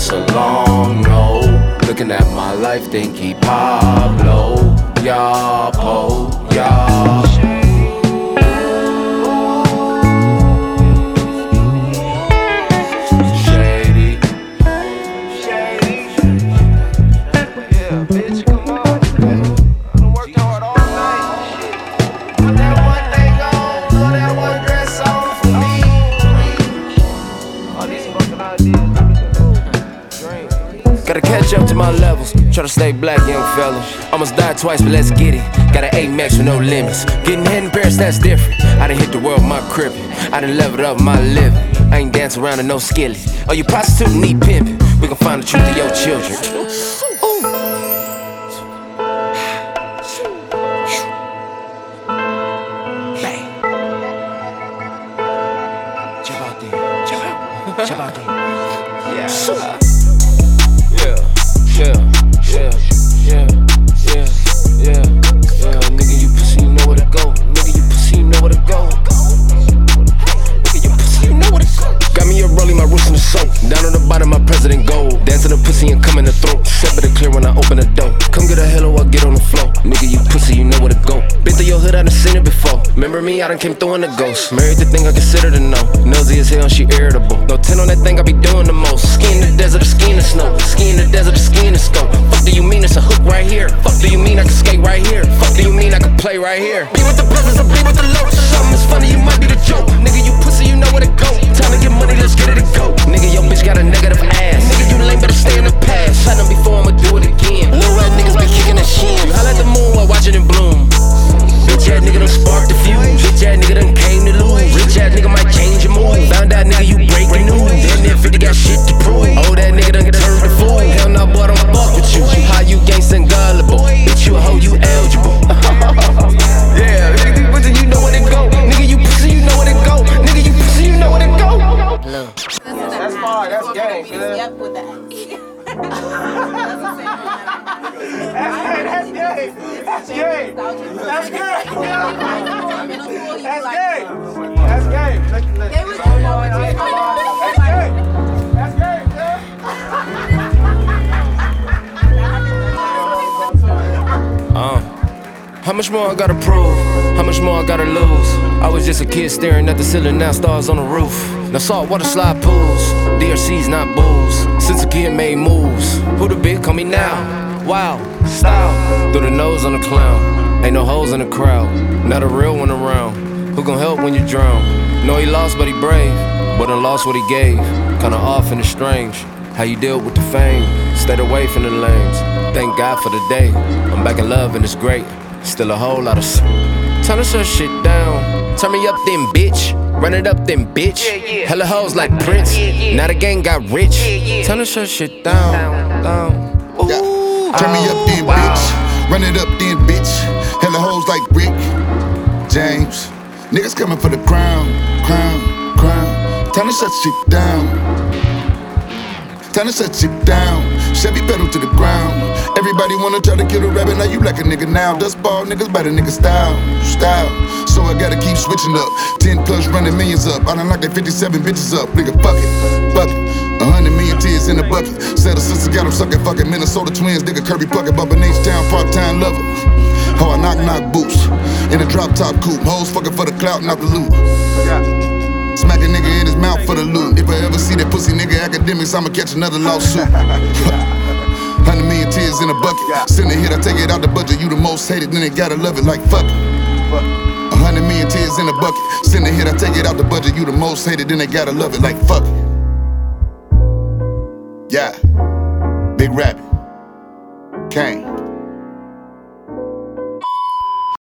so long, no. Looking at my life, think he Pablo. Yapo, ya. Shady. Yeah, bitch, come on. I done worked hard all night. Put that one thing on, throw that one dress on for me. All these fucking ideas, dreams. Gotta catch up to my levels. Try to stay black, young fella. Almost died twice, but let's get it. Got an 8 max with no limits. Getting head in Paris, that's different. I done hit the world with my crippin'. I done leveled up my living. I ain't dancing around in no skillet. Oh, you prostitute need pimpin'. We gon' find the truth of your children. Bang. Jump out there. Jump out. Jump out there. Yeah. Nigga, you pussy, you know where to go. Nigga, you pussy, you know where to go. Nigga, you pussy, you know where to go. Got me a rollie, my roots in the soap. Down on the bottom, my president gold. Dancing the pussy and come in the throat. Shit better clear when I open the door. Come get a hello, I get on the floor. Nigga, you pussy, you know where to go. Been through your hood, I done seen it before. Remember me, I done came through in the ghost. Married the thing I consider to know. Nosy as hell, she irritable. No 10 on that thing, I be doing the most. Ski in the desert, or ski in the snow. Ski in the desert, or ski in the scope. Fuck do you mean it's a hook right here? Fuck do you mean I can skate right here? Fuck do you mean I can play right here? Be with the peasants or be with the low. Something is funny, you might be the joke. Nigga, you pussy, you know where to go. Time to get money, let's get it and go. Nigga, your bitch got a negative ass. Nigga, you lame, better stay in the past. Shot them before, I'ma do it again. Little rat niggas been kicking the shins. I like the moon while watching it bloom. Bitch ass nigga done sparked the fuse. Bitch ass nigga done came to lose. Rich ass nigga might change your mood. Found out nigga you breaking news. Damn near 50 got shit to prove. Oh that nigga done turned the fool. Hell nah boy, don't fuck with you. How you gangsta and gullible? Bitch you a hoe, you eligible. Yeah, nigga you pussy, you know where to go. Nigga you pussy, you know where to go. Nigga you pussy, you know where to go. That's fine, that's game, man. Yep, with that. That's gay. That's gay. That's gay. That's gay. That's gay. That's gay. How much more I gotta prove? How much more I gotta lose? I was just a kid staring at the ceiling, now stars on the roof. Now saltwater slide pools, DRC's not booze. Since a kid made moves, who the big call me now? Wow, style, through the nose on the clown. Ain't no hoes in the crowd, not a real one around. Who gon' help when you drown? Know he lost but he brave, but done lost what he gave. Kinda off and it's strange, how you deal with the fame. Stayed away from the lanes, thank God for the day. I'm back in love and it's great. Still a whole lot of Turn this shit down. Turn me up then, bitch. Run it up then, bitch. Hella hoes like Prince. Now the gang got rich. Turn this shit down. Ooh. Turn me up then, bitch. Run it up then, bitch. Hella hoes like Rick James. Niggas coming for the crown. Turn this shit down. Turn this shit down. Chevy pedal to the ground. Everybody wanna try to kill a rabbit, now you like a nigga now. Dust ball niggas by the nigga style. So I gotta keep switching up. 10 plus running millions up. I done knocked that 57 bitches up. Nigga, fuck it. 100 million tears in the bucket. Said her sister got him sucking fucking Minnesota Twins. Nigga Kirby Puckett, bumpin' H-Town, part-time lover. How I knock boots. In a drop top coupe. Hoes fucking for the clout, not the loot. Smack a nigga in his mouth for the loot. If I ever see that pussy nigga academics, I'ma catch another lawsuit. 100 million tears in a bucket. Send a hit, I take it out the budget. You the most hated, then they gotta love it like fuck it. 100 million tears in a bucket. Send a hit, I take it out the budget. You the most hated, then they gotta love it like fuck it. Yeah, Big Rabbit, Kane.